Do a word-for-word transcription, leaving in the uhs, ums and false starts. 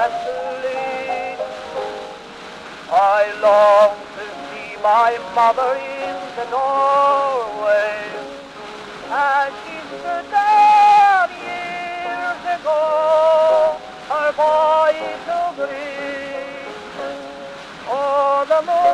asleep. I long to see my mother in the doorway, as she stood there years ago, her boy to greet. Oh, the moon